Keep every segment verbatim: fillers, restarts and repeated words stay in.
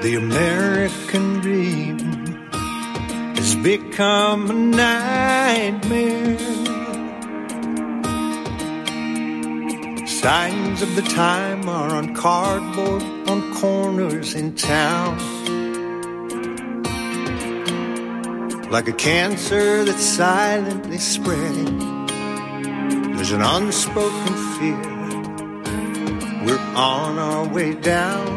The American dream has become a nightmare. Signs of the time are on cardboard on corners in town. Like a cancer that's silently spreading, there's an unspoken fear. We're on our way down.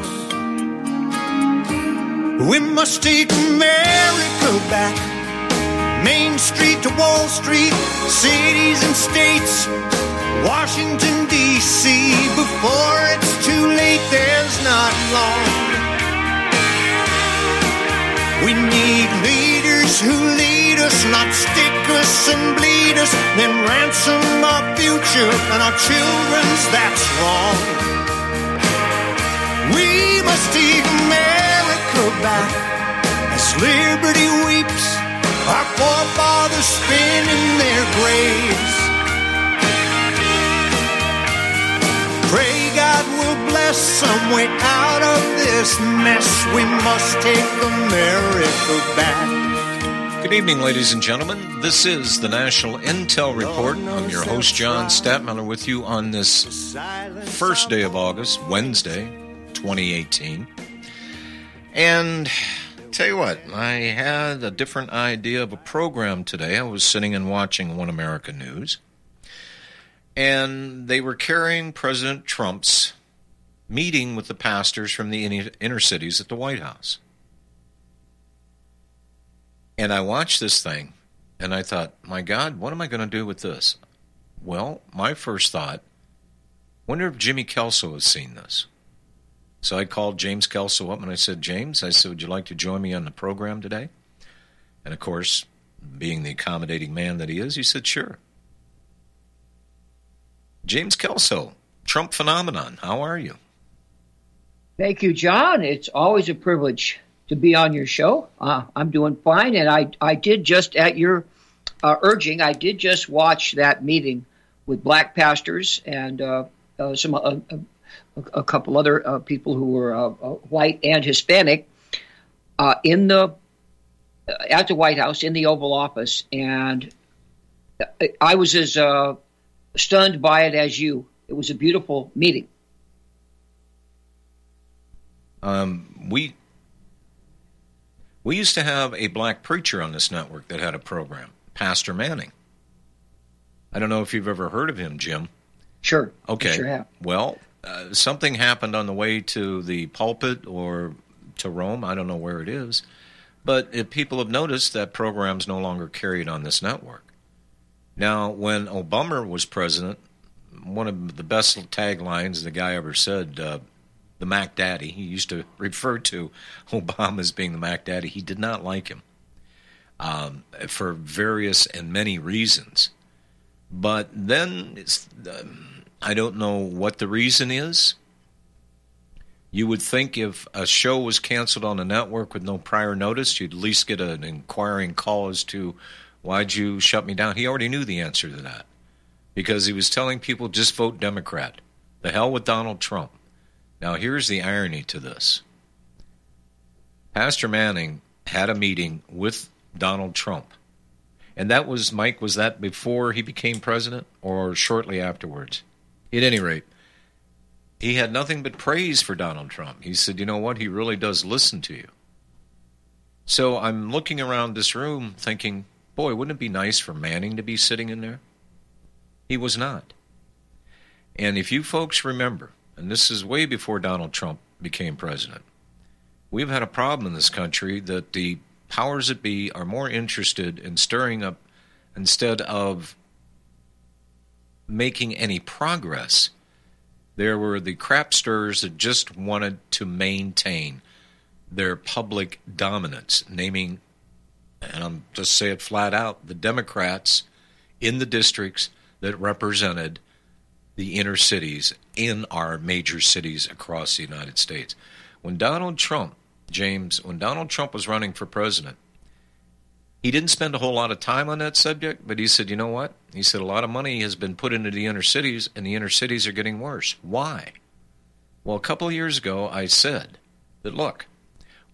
We must take America back. Main Street to Wall Street, cities and states, Washington, D C Before it's too late, there's not long. We need leaders who lead us, not stick us and bleed us, then ransom our future and our children's, that's wrong. We must take America back as liberty weeps, our forefathers spin in their graves. Pray God will bless some way out of this mess. We must take America back. Good evening, ladies and gentlemen. This is the National Intel Report. I'm your host, John Statmiller, with you on this first day of August, Wednesday, twenty eighteen. And tell you what, I had a different idea of a program today. I was sitting and watching One America News, and they were carrying President Trump's meeting with the pastors from the inner cities at the White House. And I watched this thing, and I thought, my God, what am I going to do with this? Well, my first thought, wonder if Jimmy Kelso has seen this. So I called James Kelso up, and I said, James, I said, would you like to join me on the program today? And, of course, being the accommodating man that he is, he said, sure. James Kelso, Trump phenomenon, how are you? Thank you, John. It's always a privilege to be on your show. Uh, I'm doing fine, and I I did just, at your uh, urging, I did just watch that meeting with black pastors and uh, uh, some uh, a, a couple other uh, people who were uh, uh, white and Hispanic uh, in the uh, at the White House in the Oval Office, and I was as uh, stunned by it as you. It was a beautiful meeting. Um, we we used to have a black preacher on this network that had a program, Pastor Manning. I don't know if you've ever heard of him, Jim. Sure. Okay. Sure have. Well, uh, something happened on the way to the pulpit or to Rome. I don't know where it is. But if people have noticed that program's no longer carried on this network. Now, when Obama was president, one of the best taglines the guy ever said, uh, the Mac Daddy, he used to refer to Obama as being the Mac Daddy. He did not like him um, for various and many reasons. But then, it's, uh, I don't know what the reason is. You would think if a show was canceled on a network with no prior notice, you'd at least get an inquiring call as to, why'd you shut me down? He already knew the answer to that because he was telling people just vote Democrat. The hell with Donald Trump. Now, here's the irony to this. Pastor Manning had a meeting with Donald Trump. And that was, Mike, was that before he became president or shortly afterwards? At any rate, he had nothing but praise for Donald Trump. He said, you know what, he really does listen to you. So I'm looking around this room thinking, boy, wouldn't it be nice for Manning to be sitting in there? He was not. And if you folks remember, and this is way before Donald Trump became president, we've had a problem in this country that the powers that be are more interested in stirring up instead of making any progress. There were the crapsters that just wanted to maintain their public dominance, naming, and I'm just say it flat out, the Democrats in the districts that represented the inner cities in our major cities across the United States. When Donald Trump, James, when Donald Trump was running for president, he didn't spend a whole lot of time on that subject, but he said, you know what? He said a lot of money has been put into the inner cities, and the inner cities are getting worse. Why? Well, a couple of years ago, I said that, look,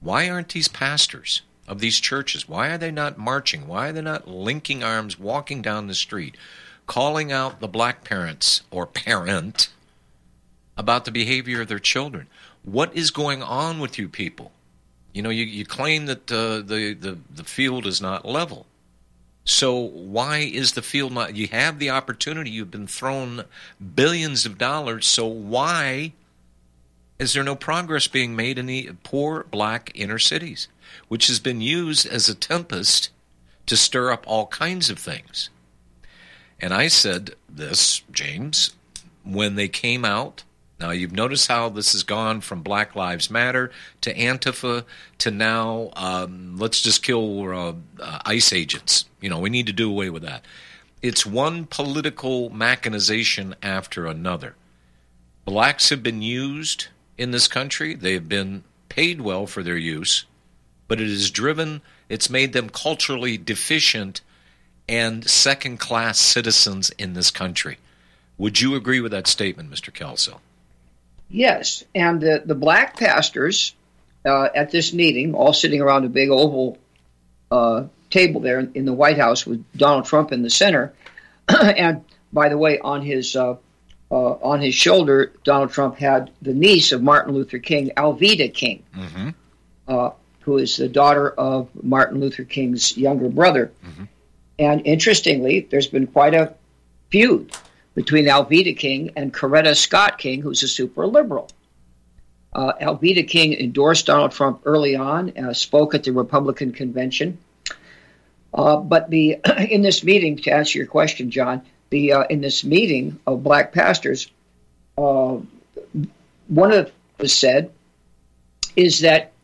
Why aren't these pastors of these churches, why are they not marching? Why are they not linking arms, walking down the street, calling out the black parents or parent about the behavior of their children? What is going on with you people? You know, you, you claim that uh, the, the, the field is not level. So why is the field not? You have the opportunity. You've been thrown billions of dollars. So why is there no progress being made in the poor black inner cities, which has been used as a tempest to stir up all kinds of things? And I said this, James, when they came out. Now, you've noticed how this has gone from Black Lives Matter to Antifa to now, um, let's just kill uh, uh, ICE agents. You know, we need to do away with that. It's one political mechanization after another. Blacks have been used in this country. They have been paid well for their use, but it has driven, it's made them culturally deficient and second-class citizens in this country. Would you agree with that statement, Mister Kelso? Yes, and the, the black pastors uh, at this meeting, all sitting around a big oval uh, table there in, in the White House with Donald Trump in the center, and by the way, on his uh, uh, on his shoulder, Donald Trump had the niece of Martin Luther King, Alveda King, mm-hmm. uh, who is the daughter of Martin Luther King's younger brother. Mm-hmm. And interestingly, there's been quite a feud between Alveda King and Coretta Scott King, who's a super liberal. Uh, Alveda King endorsed Donald Trump early on, uh, spoke at the Republican convention. Uh, but the in this meeting, to answer your question, John, the uh, in this meeting of black pastors, uh, one of was said is that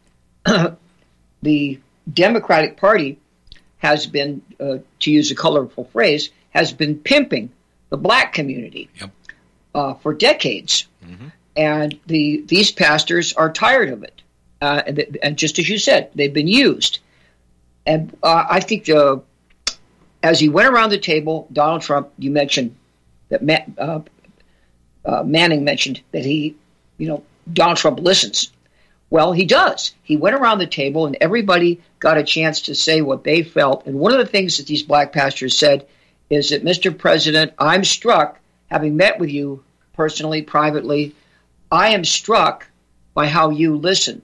the Democratic Party has been, uh, to use a colorful phrase, has been pimping the black community yep. uh, for decades. Mm-hmm. And the these pastors are tired of it. Uh, and, and just as you said, they've been used. And uh, I think uh, as he went around the table, Donald Trump, you mentioned that Ma- uh, uh, Manning mentioned that he, you know, Donald Trump listens. Well, he does. He went around the table and everybody got a chance to say what they felt. And one of the things that these black pastors said is that, Mister President, I'm struck, having met with you personally, privately, I am struck by how you listen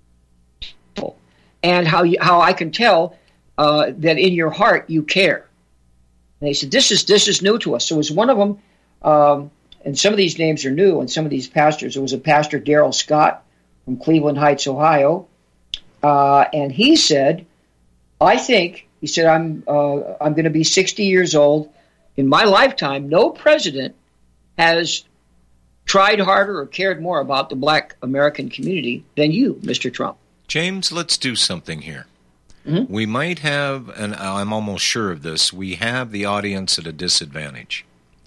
and how you, how I can tell uh, that in your heart you care. And they said, this is this is new to us. So it was one of them, um, and some of these names are new, and some of these pastors. It was a pastor, Darrell Scott, from Cleveland Heights, Ohio, uh, and he said, I think, he said, I'm uh, I'm going to be sixty years old. In my lifetime, no president has tried harder or cared more about the black American community than you, Mister Trump. James, let's do something here. Mm-hmm. We might have, and I'm almost sure of this, we have the audience at a disadvantage.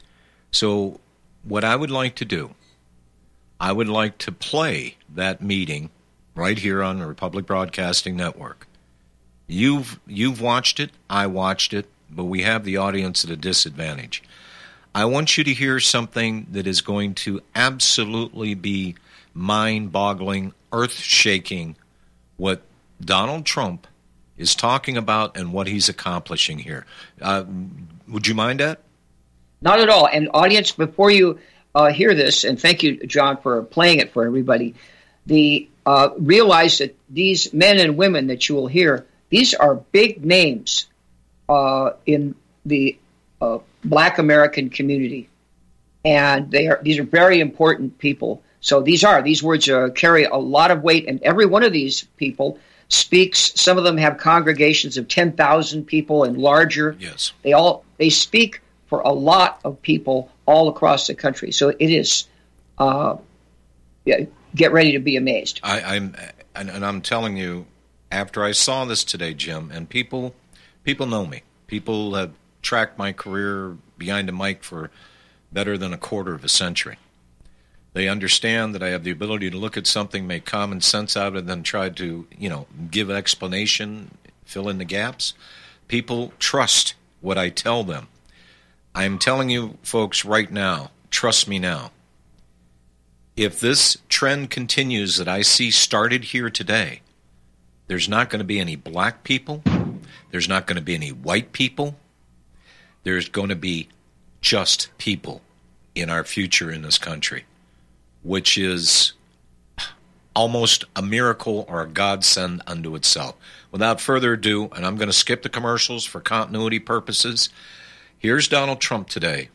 So what I would like to do, I would like to play that meeting right here on the Republic Broadcasting Network. You've you've watched it, I watched it, but we have the audience at a disadvantage. I want you to hear something that is going to absolutely be mind-boggling, earth-shaking, what Donald Trump is talking about and what he's accomplishing here. Uh, would you mind that? Not at all. And audience, before you uh, hear this, and thank you, John, for playing it for everybody, the uh, realize that these men and women that you will hear, these are big names uh, in the uh, black American community. And they are these are very important people. So these are, these words uh, carry a lot of weight, and every one of these people speaks. Some of them have congregations of ten thousand people and larger. Yes. They all they speak for a lot of people all across the country. So it is, uh, yeah, get ready to be amazed. I, I'm, and, and I'm telling you, after I saw this today, Jim, and people, people know me. People have tracked my career behind a mic for better than a quarter of a century. They understand that I have the ability to look at something, make common sense out of it, and then try to, you know, give explanation, fill in the gaps. People trust what I tell them. I'm telling you, folks, right now, trust me now. If this trend continues that I see started here today, There's not going to be any black people. There's not going to be any white people. There's going to be just people in our future in this country, which is almost a miracle or a godsend unto itself. Without further ado, and I'm going to skip the commercials for continuity purposes, here's Donald Trump today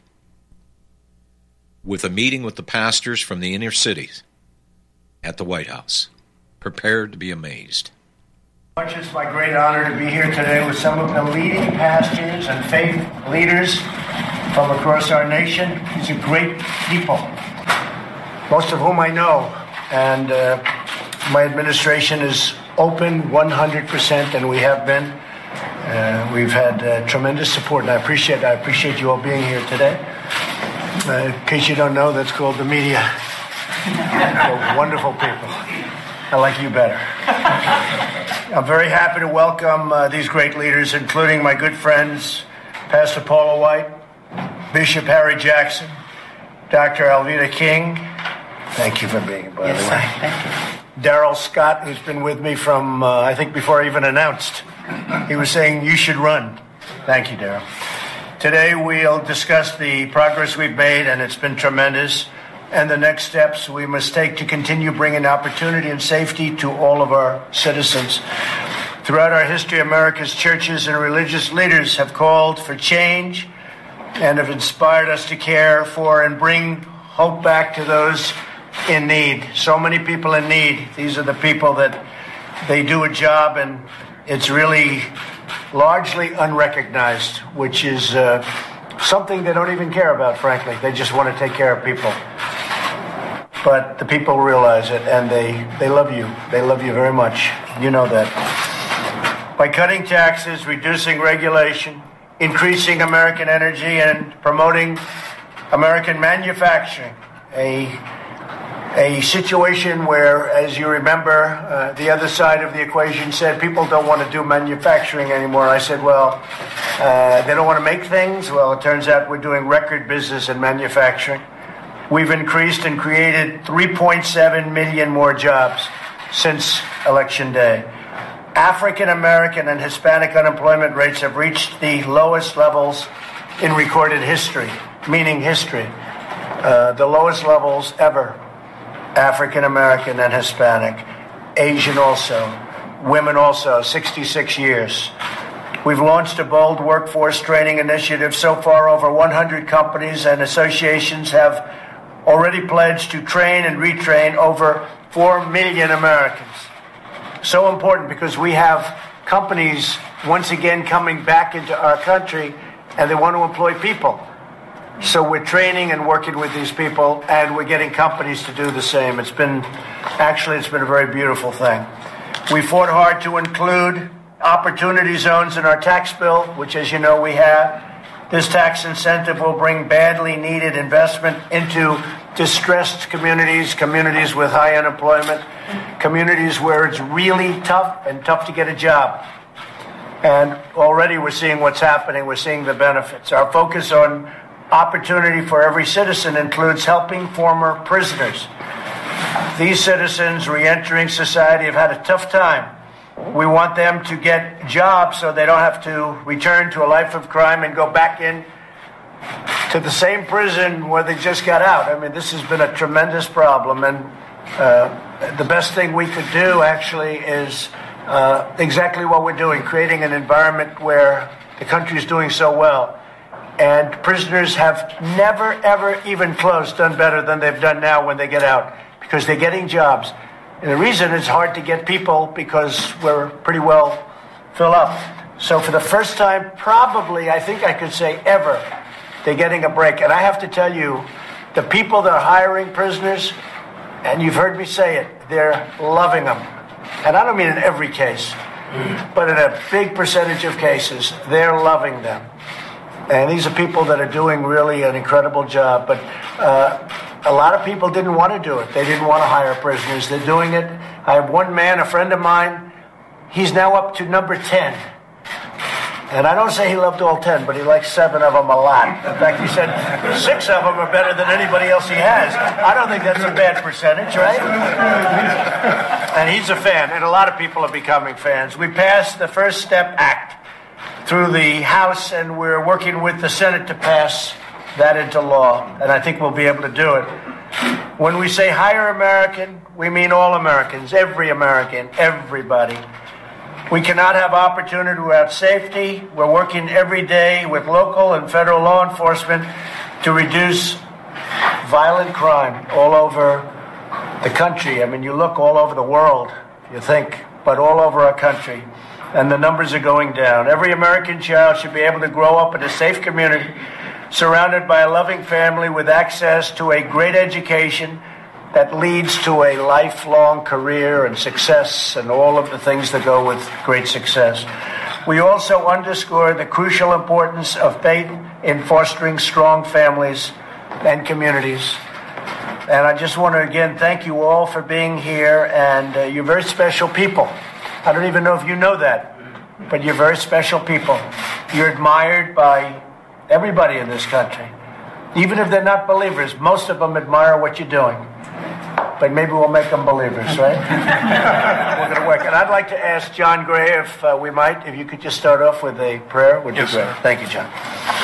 with a meeting with the pastors from the inner cities at the White House. Prepared to be amazed. It's my great honor to be here today with some of the leading pastors and faith leaders from across our nation. These are great people, most of whom I know, and uh, my administration is open one hundred percent, and we have been. Uh, we've had uh, tremendous support, and I appreciate I appreciate you all being here today. Uh, in case you don't know, that's called the media. They're wonderful people. I like you better. I'm very happy to welcome uh, these great leaders, including my good friends, Pastor Paula White, Bishop Harry Jackson, Doctor Alveda King. Thank you for being here, by yes, the way. Sir. Thank you. Darrell Scott, who's been with me from, uh, I think, before I even announced. He was saying, you should run. Thank you, Darrell. Today we'll discuss the progress we've made, and it's been tremendous, and the next steps we must take to continue bringing opportunity and safety to all of our citizens. Throughout our history, America's churches and religious leaders have called for change and have inspired us to care for and bring hope back to those in need. So many people in need. These are the people that they do a job, and it's really largely unrecognized, which is uh, something they don't even care about, frankly. They just want to take care of people. But the people realize it, and they, they love you. They love you very much. You know that. By cutting taxes, reducing regulation, increasing American energy, and promoting American manufacturing, a a situation where, as you remember, uh, the other side of the equation said people don't want to do manufacturing anymore. I said, well, uh, they don't want to make things. Well, it turns out we're doing record business in manufacturing. We've increased and created three point seven million more jobs since Election Day. African American and Hispanic unemployment rates have reached the lowest levels in recorded history, meaning history, uh, the lowest levels ever. African American and Hispanic, Asian also, women also, sixty-six years. We've launched a bold workforce training initiative. So far, over one hundred companies and associations have already pledged to train and retrain over four million Americans. So important because we have companies once again coming back into our country, and they want to employ people. So we're training and working with these people, and we're getting companies to do the same. It's been, actually, it's been a very beautiful thing. We fought hard to include opportunity zones in our tax bill, which, as you know, we have. This tax incentive will bring badly needed investment into distressed communities, communities with high unemployment, communities where it's really tough and tough to get a job. And already we're seeing what's happening. We're seeing the benefits. Our focus on opportunity for every citizen includes helping former prisoners. These citizens re-entering society have had a tough time. We want them to get jobs so they don't have to return to a life of crime and go back in to the same prison where they just got out. I mean, this has been a tremendous problem, and uh, the best thing we could do actually is uh, exactly what we're doing, creating an environment where the country is doing so well. And prisoners have never, ever, even close, done better than they've done now when they get out, because they're getting jobs. And the reason it's hard to get people, because we're pretty well filled up. So for the first time, probably, I think I could say ever, they're getting a break. And I have to tell you, the people that are hiring prisoners, and you've heard me say it, they're loving them. And I don't mean in every case, but in a big percentage of cases, they're loving them. And these are people that are doing really an incredible job. But uh, a lot of people didn't want to do it. They didn't want to hire prisoners. They're doing it. I have one man, a friend of mine, he's now up to number ten. And I don't say he loved all ten, but he likes seven of them a lot. In fact, he said six of them are better than anybody else he has. I don't think that's a bad percentage, right? And he's a fan, and a lot of people are becoming fans. We passed the First Step Act through the House, and we're working with the Senate to pass that into law, and I think we'll be able to do it. When we say hire American, we mean all Americans, every American, everybody. We cannot have opportunity without safety. We're working every day with local and federal law enforcement to reduce violent crime all over the country. I mean, you look all over the world, you think, but all over our country, and the numbers are going down. Every American child should be able to grow up in a safe community, surrounded by a loving family with access to a great education that leads to a lifelong career and success and all of the things that go with great success. We also underscore the crucial importance of faith in fostering strong families and communities. And I just want to again thank you all for being here, and uh, you're very special people. I don't even know if you know that, but you're very special people. You're admired by everybody in this country. Even if they're not believers, most of them admire what you're doing. But maybe we'll make them believers, right? We're going to work. And I'd like to ask John Gray, if uh, we might, if you could just start off with a prayer, would yes, be great. Sir. Thank you, John.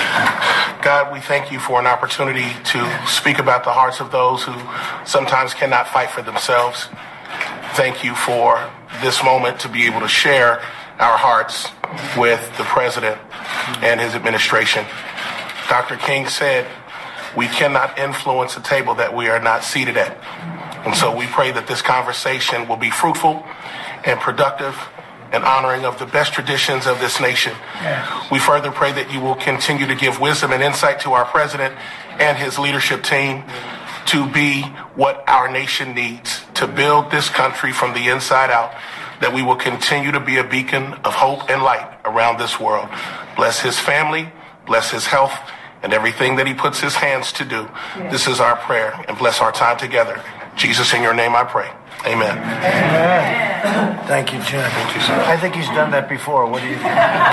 God, we thank you for an opportunity to speak about the hearts of those who sometimes cannot fight for themselves. Thank you for this moment to be able to share our hearts with the president and his administration. Doctor King said, we cannot influence a table that we are not seated at. And so we pray that this conversation will be fruitful and productive and honoring of the best traditions of this nation. Yes. We further pray that you will continue to give wisdom and insight to our president and his leadership team to be what our nation needs to build this country from the inside out, that we will continue to be a beacon of hope and light around this world. Bless his family, bless his health, and everything that he puts his hands to do. Yes. This is our prayer, and bless our time together. Jesus, in your name I pray. Amen. Amen. Thank you, Jim. Thank you, sir. I think he's done that before. What do you think?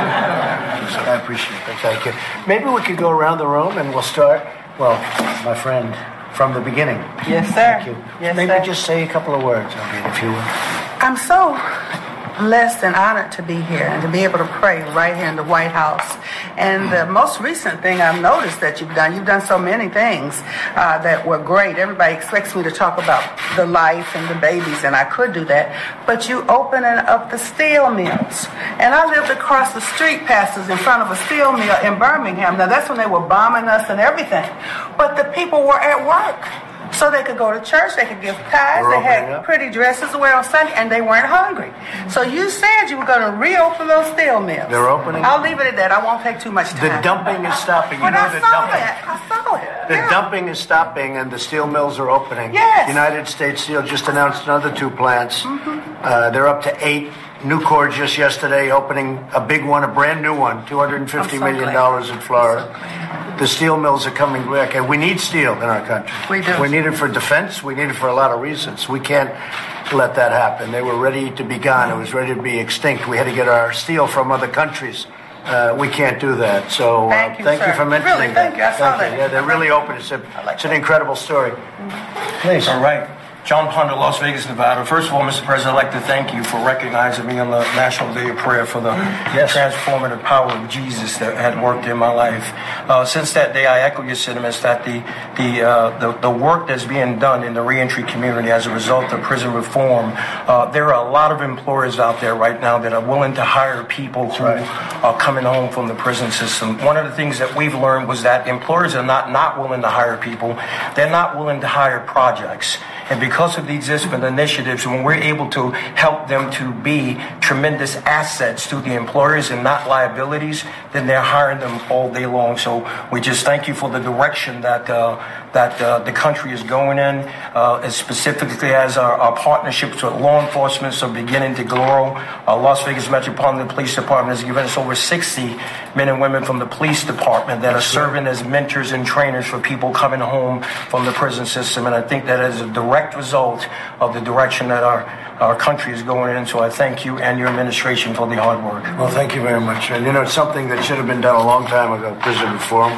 I appreciate it. Thank you. Maybe we could go around the room and we'll start, well, my friend, from the beginning. Yes, sir. Thank you. Yes, Maybe sir. just say a couple of words, I mean, if you will. I'm so blessed and honored to be here and to be able to pray right here in the White House. And the most recent thing I've noticed that you've done, you've done so many things uh, that were great. Everybody expects me to talk about the life and the babies, and I could do that. But you opening up the steel mills. And I lived across the street, pastors, in front of a steel mill in Birmingham. Now, that's when they were bombing us and everything. But the people were at work. So they could go to church, they could give tithes, they had up. pretty dresses to wear on Sunday, and they weren't hungry. So you said you were going to reopen those steel mills. They're opening. I'll leave it at that. I won't take too much time. The dumping is stopping. You but know I the saw dumping. that. I saw it. The yeah. dumping is stopping, and the steel mills are opening. Yes. United States Steel just announced another two plants. Mm-hmm. Uh, they're up to eight. Nucor just yesterday opening a big one, a brand new one, two hundred fifty million dollars in Florida. So the steel mills are coming back, and we need steel in our country. We do. We need it for defense. We need it for a lot of reasons. We can't let that happen. They were ready to be gone. It was ready to be extinct. We had to get our steel from other countries. Uh, we can't do that. So uh, thank you, thank sir. you for mentioning really, that. Thank you. I saw thank that. You. Yeah, they're really open. It's, a, like it's an incredible story. Mm-hmm. Please. All right. John Ponder, Las Vegas, Nevada. First of all, Mister President, I'd like to thank you for recognizing me on the National Day of Prayer for the yes. transformative power of Jesus that had worked in my life. Uh, since that day, I echo your sentiments that the the, uh, the the work that's being done in the reentry community as a result of prison reform, uh, there are a lot of employers out there right now that are willing to hire people who right. are coming home from the prison system. One of the things that we've learned was that employers are not, not willing to hire people. They're not willing to hire projects. And because of these different initiatives, when we're able to help them to be tremendous assets to the employers and not liabilities, then they're hiring them all day long. So we just thank you for the direction that uh, that uh, the country is going in, uh, as specifically as our, our partnerships with law enforcement are beginning to grow. Uh, Las Vegas Metropolitan Police Department has given us over sixty men and women from the police department that are serving as mentors and trainers for people coming home from the prison system. And I think that is a direct result of the direction that our our country is going in. So I thank you and your administration for the hard work. Well, thank you very much. And you know, it's something that should have been done a long time ago, prison reform.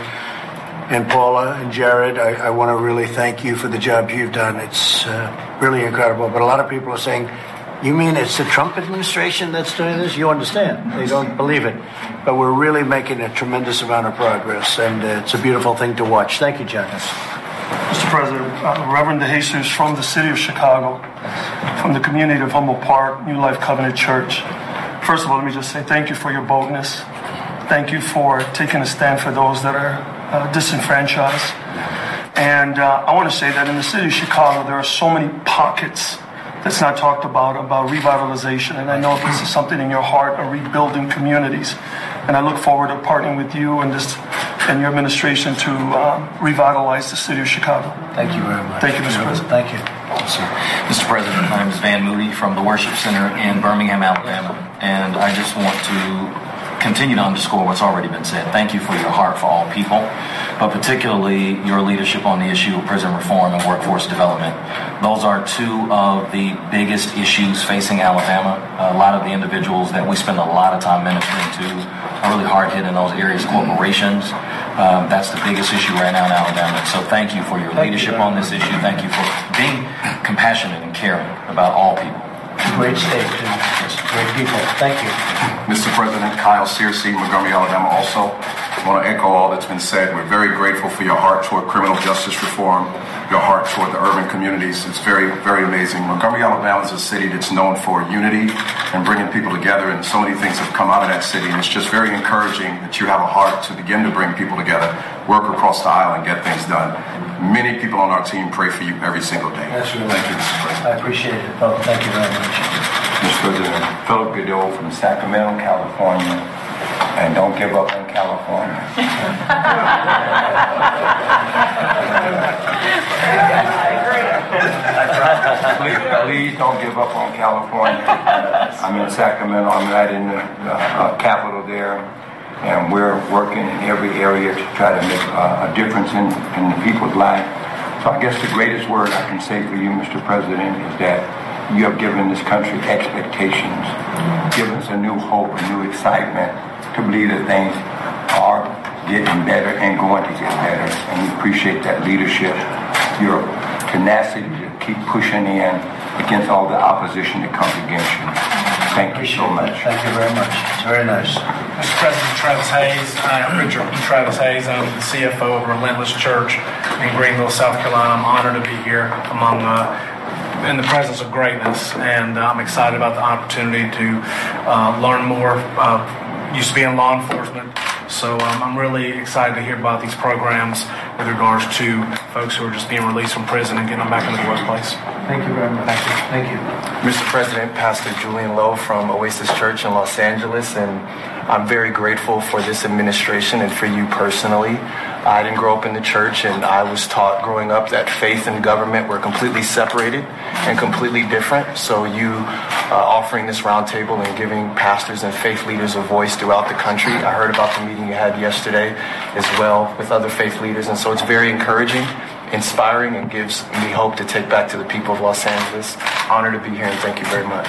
And Paula and Jared, I, I want to really thank you for the job you've done. It's uh, really incredible. But a lot of people are saying, You mean it's the Trump administration that's doing this? You understand. They don't believe it. But we're really making a tremendous amount of progress, and uh, it's a beautiful thing to watch. Thank you, John. Mister President, uh, Reverend DeJesus from the city of Chicago, from the community of Humboldt Park, New Life Covenant Church. First of all, let me just say thank you for your boldness. Thank you for taking a stand for those that are uh, disenfranchised. And uh, I want to say that in the city of Chicago, there are so many pockets that's not talked about, about revitalization. And I know this is something in your heart of rebuilding communities. And I look forward to partnering with you and this and your administration to um, revitalize the city of Chicago. Thank you very much. Thank you, Mister President. Thank you. Mister President, my name is Van Moody from the Worship Center in Birmingham, Alabama. And I just want to continue to underscore what's already been said. Thank you for your heart for all people, but particularly your leadership on the issue of prison reform and workforce development. Those are two of the biggest issues facing Alabama. A lot of the individuals that we spend a lot of time ministering to are really hard hit in those areas, corporations. Um, that's the biggest issue right now in Alabama. So thank you for your leadership on this issue. Thank you for being compassionate and caring about all people. Great state, and great people. Thank you. Mister President, Kyle Searcy, Montgomery, Alabama, also want to echo all that's been said. We're very grateful for your heart toward criminal justice reform, your heart toward the urban communities. It's very, very amazing. Montgomery, Alabama is a city that's known for unity and bringing people together, and so many things have come out of that city, and it's just very encouraging that you have a heart to begin to bring people together, work across the aisle, and get things done. Many people on our team pray for you every single day. That's really Thank you, Mister President. I appreciate it, Philip. Thank you very much. Mister President, Philip Goodell from Sacramento, California, and don't give up on California. please, please don't give up on California. I'm in Sacramento. I'm right in the uh, capital there, and we're working in every area to try to make uh, a difference in, in the people's life. So I guess the greatest word I can say for you, Mister President, is that you have given this country expectations, given us a new hope, a new excitement to believe that things are getting better and going to get better. And we appreciate that leadership, your tenacity to keep pushing in against all the opposition that comes against you. Thank you so much. Thank you very much. It's very nice. Mister President, Travis Hayes. Hi, I'm Richard Travis Hayes. I'm the C F O of Relentless Church in Greenville, South Carolina. I'm honored to be here among uh, in the presence of greatness, and uh, I'm excited about the opportunity to uh, learn more. Uh, used to be in law enforcement, so um, I'm really excited to hear about these programs with regards to folks who are just being released from prison and getting them back into the workplace. Thank you very much. Thank you. Thank you. Mister President, Pastor Julian Lowe from Oasis Church in Los Angeles, and I'm very grateful for this administration and for you personally. I didn't grow up in the church, and I was taught growing up that faith and government were completely separated and completely different. So you uh, offering this roundtable and giving pastors and faith leaders a voice throughout the country. I heard about the meeting you had yesterday as well with other faith leaders, and so it's very encouraging, inspiring, and gives me hope to take back to the people of Los Angeles. Honored to be here, and thank you very much.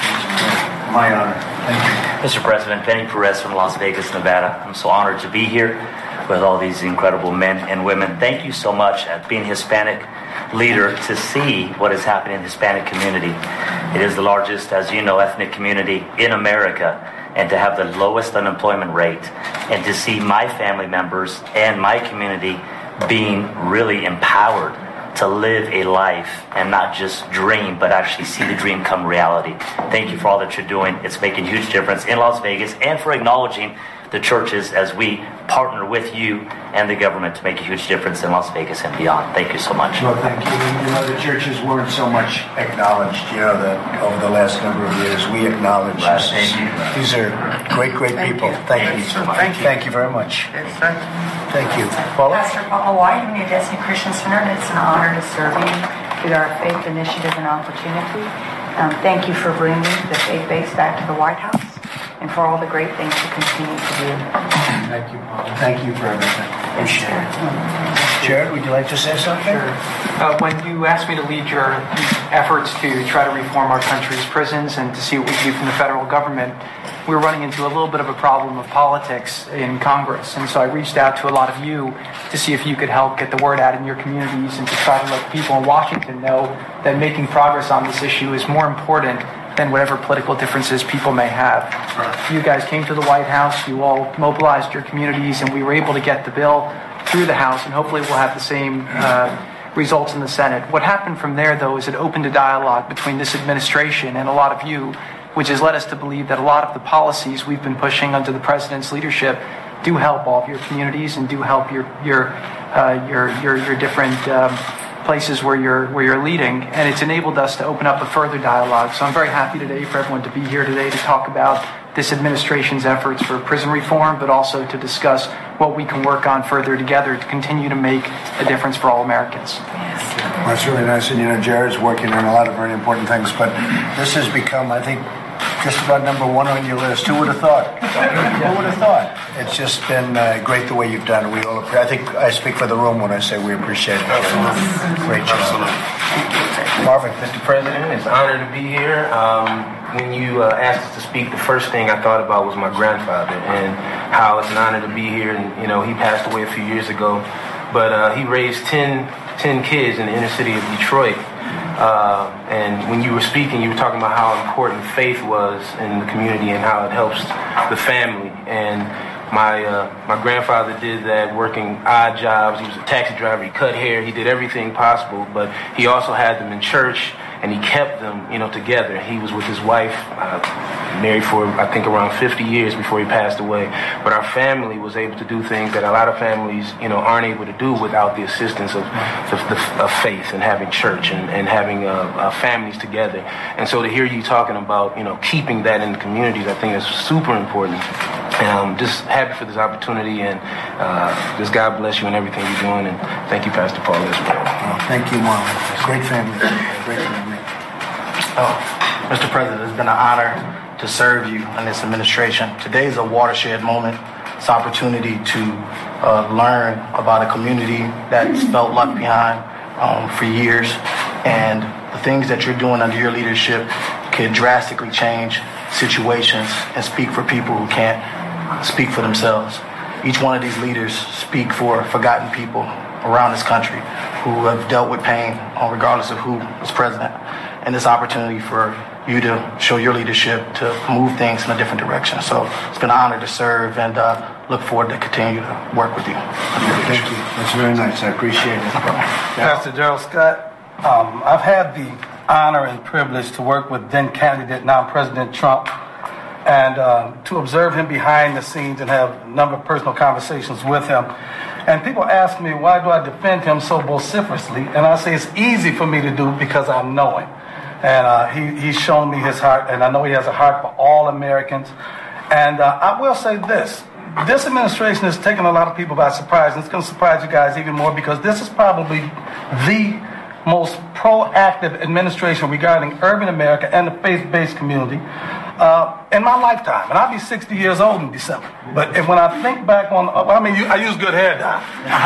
My honor. Thank you. Mister President, Benny Perez from Las Vegas, Nevada. I'm so honored to be here with all these incredible men and women. Thank you so much as being Hispanic leader to see what is happening in the Hispanic community. It is the largest, as you know, ethnic community in America, and to have the lowest unemployment rate, and to see my family members and my community being really empowered to live a life and not just dream, but actually see the dream come reality. Thank you for all that you're doing. It's making a huge difference in Las Vegas, and for acknowledging the churches as we partner with you and the government to make a huge difference in Las Vegas and beyond. Thank you so much. Well, thank you. You know, the churches weren't so much acknowledged, you know, that over the last number of years, we acknowledge Right. this. These are great, great Thank people. you. Thank, Thank you. you so much. Thank you. Thank you very much. Yes, sir. Thank you. Paula? Pastor Paula White, New Destiny Christian Center, and it's an honor to serve you with our faith initiative and opportunity. Um, thank you for bringing the faith base back to the White House, and for all the great things you continue to do. Thank you, Paula. Thank you for everything. Appreciate it. Jared, would you like to say something? Sure. Uh, when you asked me to lead your efforts to try to reform our country's prisons and to see what we can do from the federal government, we were running into a little bit of a problem of politics in Congress. And so I reached out to a lot of you to see if you could help get the word out in your communities and to try to let people in Washington know that making progress on this issue is more important than whatever political differences people may have. You guys came to the White House, you all mobilized your communities, and we were able to get the bill through the House, and hopefully we'll have the same uh, results in the Senate. What happened from there, though, is it opened a dialogue between this administration and a lot of you, which has led us to believe that a lot of the policies we've been pushing under the president's leadership do help all of your communities and do help your your uh, your, your your different um, places where you're where you're leading, and it's enabled us to open up a further dialogue. So I'm very happy today for everyone to be here today to talk about this administration's efforts for prison reform, but also to discuss what we can work on further together to continue to make a difference for all Americans. Well, it's really nice, and you know, Jared's working on a lot of very important things, but this has become, I think, just about number one on your list. Who would have thought? Who would have thought? It's just been uh, great the way you've done it. We all, I think I speak for the room when I say we appreciate it. Absolutely. Great job. Absolutely. Marvin. Mister President, it's an honor to be here. Um, when you uh, asked us to speak, the first thing I thought about was my grandfather and how it's an honor to be here. And, you know, he passed away a few years ago, but uh, he raised ten, ten kids in the inner city of Detroit. Uh, and when you were speaking, you were talking about how important faith was in the community and how it helps the family. And my uh, my grandfather did that working odd jobs. He was a taxi driver. He cut hair. He did everything possible. But he also had them in church, and he kept them, you know, together. He was with his wife, uh, married for, I think, around fifty years before he passed away. But our family was able to do things that a lot of families, you know, aren't able to do without the assistance of, of, of faith and having church and, and having uh, uh, families together. And so to hear you talking about, you know, keeping that in the communities, I think is super important. And I'm just happy for this opportunity, and uh, just God bless you and everything you're doing. And thank you, Pastor Paul, as well. Oh, thank you, Marvin. Great family. Great family. Oh, Mister President, it's been an honor to serve you in this administration. Today is a watershed moment. It's an opportunity to uh, learn about a community that's felt left behind um, for years. And the things that you're doing under your leadership could drastically change situations and speak for people who can't speak for themselves. Each one of these leaders speak for forgotten people around this country who have dealt with pain regardless of who is president. And this opportunity for you to show your leadership to move things in a different direction. So it's been an honor to serve, and uh, look forward to continue to work with you. Thank you. That's very nice. I appreciate it. Pastor Gerald Scott, um, I've had the honor and privilege to work with then candidate, now President Trump, and um, to observe him behind the scenes and have a number of personal conversations with him. And people ask me, why do I defend him so vociferously? And I say it's easy for me to do because I know him. And uh, he, he's shown me his heart, and I know he has a heart for all Americans. And uh, I will say this. This administration has taken a lot of people by surprise, and it's going to surprise you guys even more because this is probably the most proactive administration regarding urban America and the faith-based community uh, in my lifetime. And I'll be sixty years old in December. But if, when I think back on, well, I mean, you, I use good hair dye.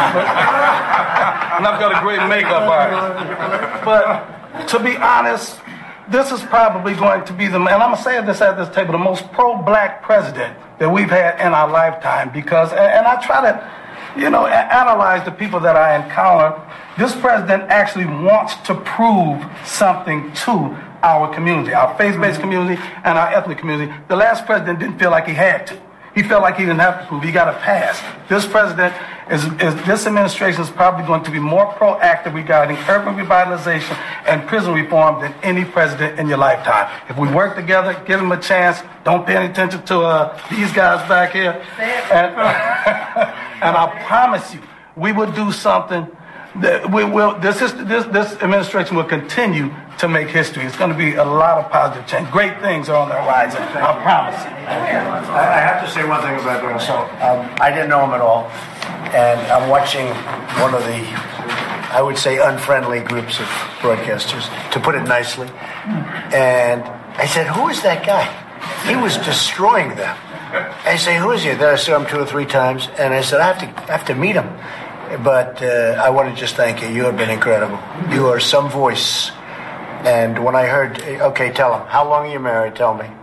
And I've got a great makeup artist. But to be honest, this is probably going to be the, and I'm going to say this at this table, the most pro-black president that we've had in our lifetime because, and, and I try to, you know, analyze the people that I encounter. This president actually wants to prove something to our community, our faith-based community and our ethnic community. The last president didn't feel like he had to. He felt like he didn't have to prove. He got a pass. This president is, is this administration is probably going to be more proactive regarding urban revitalization and prison reform than any president in your lifetime. If we work together, give them a chance. Don't pay any attention to uh, these guys back here. And, and I promise you, we will do something. That we will. This is this this administration will continue to make history. It's going to be a lot of positive change. Great things are on the horizon. I promise you. I have to say one thing about him. So um, I didn't know him at all, and I'm watching one of the, I would say, unfriendly groups of broadcasters, to put it nicely. And I said, "Who is that guy?" He was destroying them. I say, "Who is he?" Then I saw him two or three times, and I said, "I have to, I have to meet him." But uh, I want to just thank you. You have been incredible. You are some voice. And when I heard, okay, tell him, how long are you married? Tell me.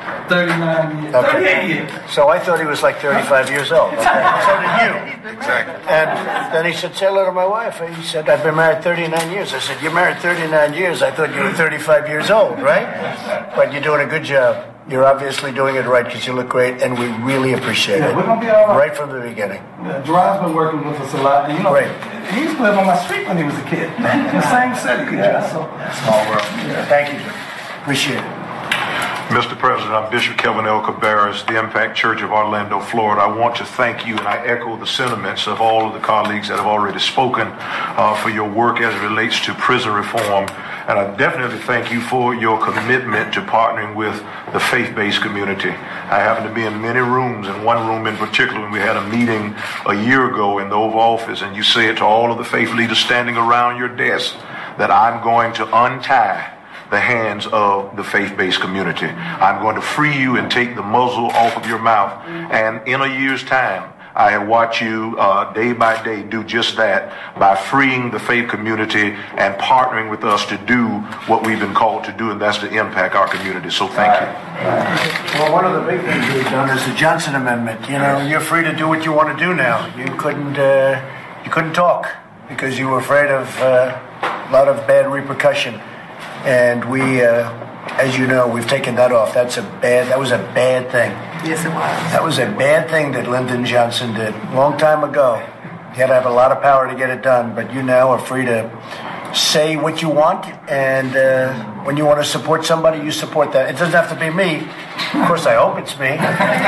thirty-nine years. Okay. thirty-eight years. So I thought he was like thirty-five years old. Okay. So did you. Exactly. And then he said, say hello to my wife. He said, I've been married thirty-nine years. I said, you're married thirty-nine years. I thought you were thirty-five years old, right? But you're doing a good job. You're obviously doing it right because you look great, and we really appreciate Yeah, it. we're gonna be all right. Right from the beginning. Yeah, Gerard's been working with us a lot. You know, Great. he used to live on my street when he was a kid. In the same city. Yeah, so. Small world. Thank you, sir. Appreciate it. Mister President, I'm Bishop Kelvin L. Cabarrus, the Impact Church of Orlando, Florida. I want to thank you, and I echo the sentiments of all of the colleagues that have already spoken uh, for your work as it relates to prison reform. And I definitely thank you for your commitment to partnering with the faith-based community. I happen to be in many rooms, in one room in particular, when we had a meeting a year ago in the Oval Office, and you said to all of the faith leaders standing around your desk that I'm going to untie the hands of the faith-based community. I'm going to free you and take the muzzle off of your mouth. And in a year's time, I have watched you uh, day by day do just that by freeing the faith community and partnering with us to do what we've been called to do, and that's to impact our community. So thank you. Well, one of the big things we've done is the Johnson Amendment. You know, you're free to do what you want to do now. You couldn't, uh, you couldn't talk because you were afraid of uh, a lot of bad repercussion. And we, uh, as you know, we've taken that off. That's a bad. That was a bad thing. Yes, it was. That was a bad thing that Lyndon Johnson did a long time ago. You had to have a lot of power to get it done. But you now are free to say what you want, and uh, when you want to support somebody, you support that. It doesn't have to be me. Of course, I hope it's me.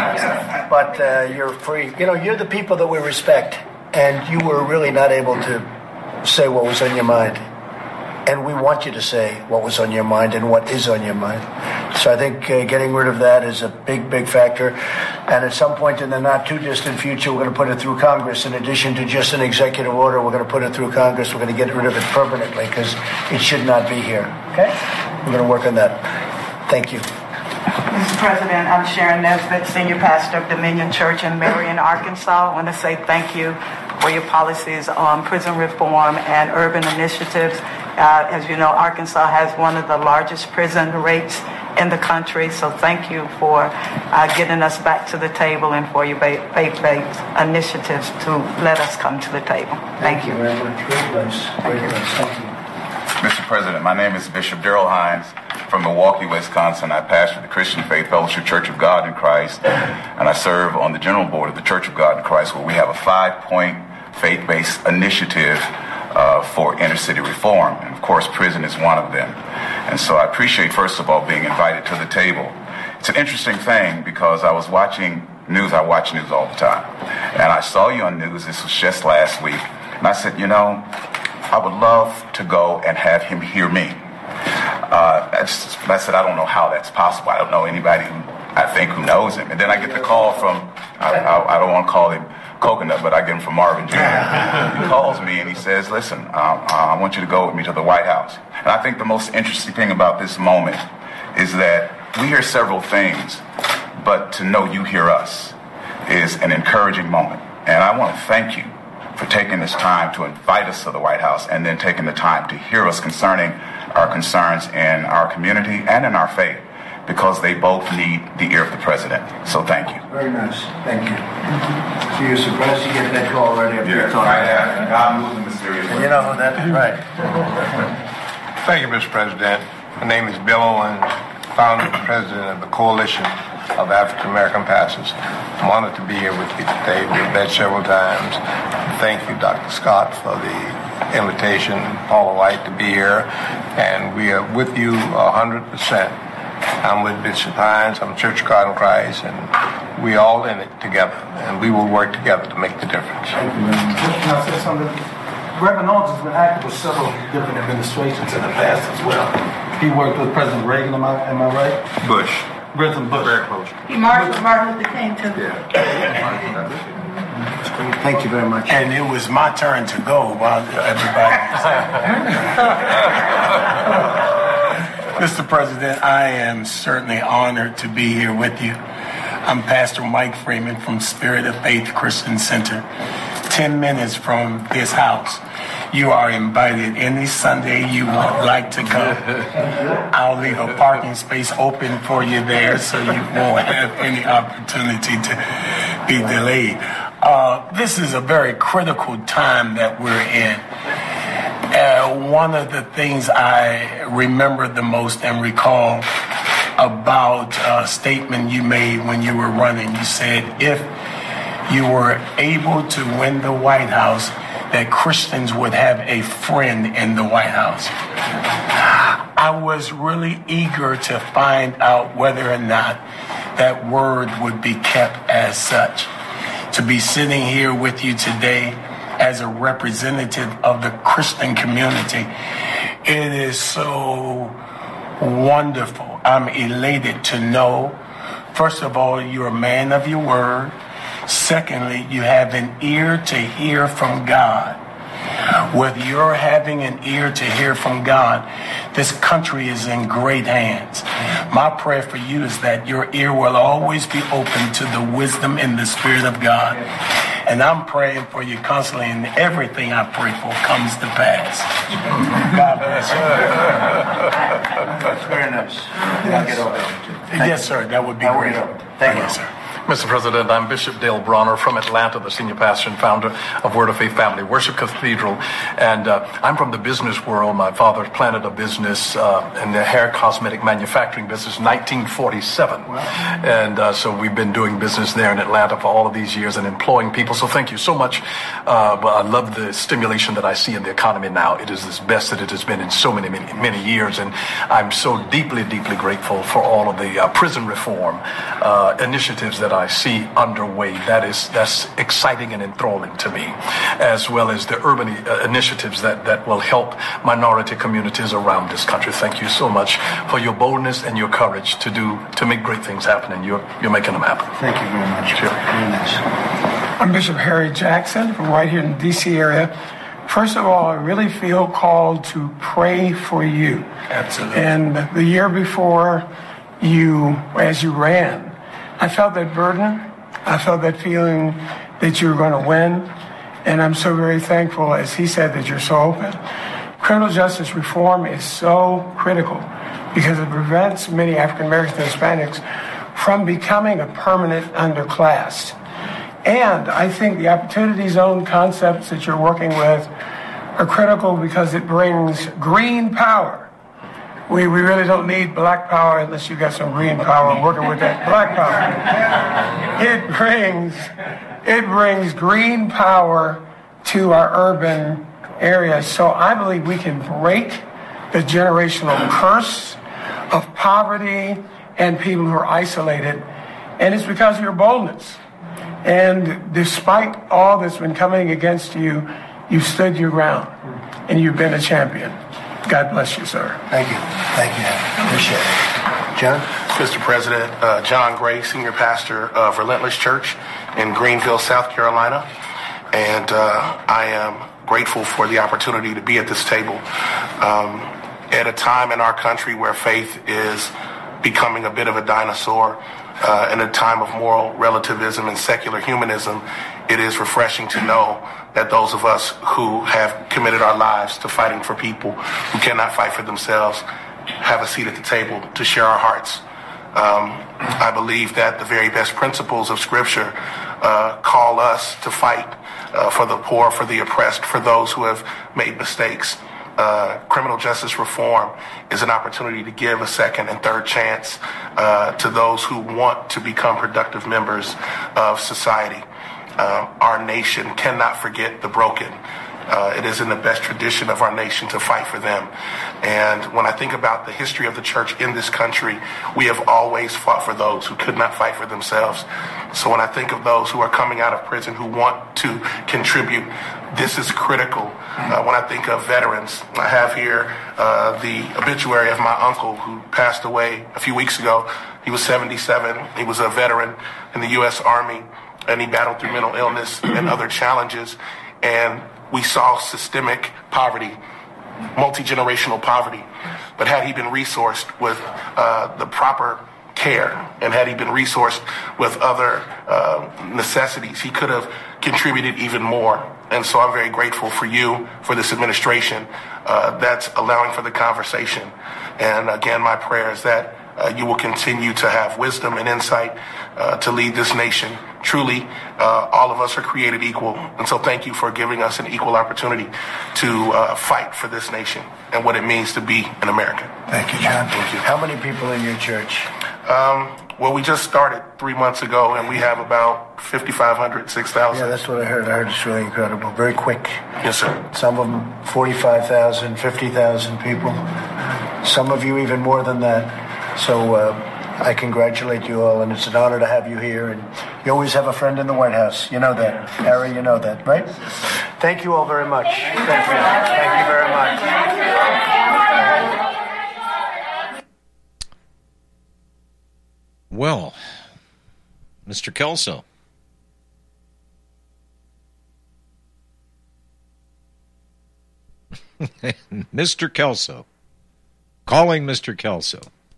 But uh, you're free. You know, you're the people that we respect, and you were really not able to say what was on your mind. And we want you to say what was on your mind and what is on your mind. So I think uh, getting rid of that is a big, big factor. And at some point in the not too distant future, we're going to put it through Congress. In addition to just an executive order, we're going to put it through Congress. We're going to get rid of it permanently because it should not be here. Okay? We're going to work on that. Thank you. Mister President, I'm Sharon Nesbitt, Senior Pastor of Dominion Church in Marion, Arkansas. I want to say thank you for your policies on prison reform and urban initiatives. Uh, as you know, Arkansas has one of the largest prison rates in the country, so thank you for uh, getting us back to the table and for your faith-based initiatives to let us come to the table. Thank, thank you. very much. Great place. Great place. Thank you. Mister President, my name is Bishop Daryl Hines from Milwaukee, Wisconsin. I pastor the Christian Faith Fellowship Church of God in Christ, and I serve on the General Board of the Church of God in Christ, where we have a five-point faith-based initiative uh, for inner-city reform. And, of course, prison is one of them. And so I appreciate, first of all, being invited to the table. It's an interesting thing because I was watching news. I watch news all the time. And I saw you on news. This was just last week. And I said, you know, I would love to go and have him hear me. Uh, that's, I said, I don't know how that's possible. I don't know anybody who I think who knows him. And then I get the call from, I, I, I don't want to call him Coconut, but I get him from Marvin Junior He calls me and he says, listen, um, I want you to go with me to the White House. And I think the most interesting thing about this moment is that we hear several things, but to know you hear us is an encouraging moment. And I want to thank you for taking this time to invite us to the White House and then taking the time to hear us concerning our concerns in our community and in our faith, because they both need the ear of the president. So thank you. Very nice. Thank you. So you're surprised you get that call right after yeah, you're talking? I am. I'm losing the serious. And you know who that is, right? Thank you, Mister President. My name is Bill Owens, founder and president of the Coalition of African American Pastors. I'm honored to be here with you today. We've met several times. Thank you, Doctor Scott, for the invitation, Paula White, to be here. And we are with you one hundred percent. I'm with Bishop Hines. I'm Church of God in Christ, and we all in it together, and we will work together to make the difference. Can I say something? Reverend Owens has been active with several different administrations in the past as well. He worked with President Reagan, am I, am I right? Bush. President Bush. Very close. He marched with Martin Luther King, too. Thank you very much. And it was my turn to go while everybody Mister President, I am certainly honored to be here with you. I'm Pastor Mike Freeman from Spirit of Faith Christian Center, ten minutes from this house. you are invited any Sunday you would like to come. I'll leave a parking space open for you there so you won't have any opportunity to be delayed. Uh, this is a very critical time that we're in. Uh, one of the things I remember the most and recall about a statement you made when you were running, you said if you were able to win the White House, that Christians would have a friend in the White House. I was really eager to find out whether or not that word would be kept as such. To be sitting here with you today as a representative of the Christian community, it is so wonderful. I'm elated to know, first of all, you're a man of your word. Secondly, you have an ear to hear from God. With your having an ear to hear from God, this country is in great hands. My prayer for you is that your ear will always be open to the wisdom and the Spirit of God. And I'm praying for you constantly, and everything I pray for comes to pass. God bless you. That's very nice. Yes, yes sir, that would be I'll great. Thank you, sir. Mister President, I'm Bishop Dale Bronner from Atlanta, the senior pastor and founder of Word of Faith Family Worship Cathedral. And uh, I'm from the business world. My father planted a business uh, in the hair cosmetic manufacturing business in nineteen forty-seven. Wow. And uh, so we've been doing business there in Atlanta for all of these years and employing people. So thank you so much. Uh, but I love the stimulation that I see in the economy now. It is the best that it has been in so many, many, many years. And I'm so deeply, deeply grateful for all of the uh, prison reform uh, initiatives that I see underway. That is that's exciting and enthralling to me, as well as the urban uh, initiatives that, that will help minority communities around this country. Thank you so much for your boldness and your courage to do to make great things happen, and you're you're making them happen. Thank you very much. Sure. Very nice. I'm Bishop Harry Jackson from right here in the D C area. First of all, I really feel called to pray for you. Absolutely. And the year before you, as you ran, I felt that burden. I felt that feeling that you were going to win. And I'm so very thankful, as he said, that you're so open. Criminal justice reform is so critical because it prevents many African Americans and Hispanics from becoming a permanent underclass. And I think the opportunity zone concepts that you're working with are critical because it brings green power. We we really don't need black power unless you got some green power working with that black power. It brings it brings green power to our urban areas. So I believe we can break the generational curse of poverty and people who are isolated. And it's because of your boldness. And despite all that's been coming against you, you've stood your ground and you've been a champion. God bless you, sir. Thank you. Thank you. Appreciate it. John? Mister President, uh, John Gray, Senior Pastor of Relentless Church in Greenville, South Carolina. And uh, I am grateful for the opportunity to be at this table. Um, at a time in our country where faith is becoming a bit of a dinosaur, Uh, in a time of moral relativism and secular humanism, it is refreshing to know that those of us who have committed our lives to fighting for people who cannot fight for themselves have a seat at the table to share our hearts. Um, I believe that the very best principles of Scripture uh, call us to fight uh, for the poor, for the oppressed, for those who have made mistakes. Uh, criminal justice reform is an opportunity to give a second and third chance uh, to those who want to become productive members of society. Um, our nation cannot forget the broken. Uh, it is in the best tradition of our nation to fight for them. And when I think about the history of the church in this country, we have always fought for those who could not fight for themselves. So when I think of those who are coming out of prison who want to contribute, this is critical. Uh, when I think of veterans, I have here uh, the obituary of my uncle who passed away a few weeks ago. He was seventy-seven. He was a veteran in the U S Army, and he battled through mental illness and other challenges. And we saw systemic poverty, multi-generational poverty. But had he been resourced with uh, the proper care, and had he been resourced with other uh, necessities, he could have contributed even more And so I'm very grateful for you, for this administration uh, that's allowing for the conversation. And again, my prayer is that uh, you will continue to have wisdom and insight uh, to lead this nation. Truly, uh, all of us are created equal. And so thank you for giving us an equal opportunity to uh, fight for this nation and what it means to be an American. Thank you, John. Thank you. How many people in your church? Um, well, we just started three months ago, and we have about fifty-five hundred, six thousand. Yeah, that's what I heard. I heard it's really incredible. Very quick. Yes, sir. Some of them forty-five thousand, fifty thousand people. Some of you even more than that. So uh, I congratulate you all, and it's an honor to have you here. And you always have a friend in the White House. You know that. Harry, you know that, right? Thank you all very much. Thank you. Thank you very much. Well, Mister Kelso. Mister Kelso. Calling Mister Kelso.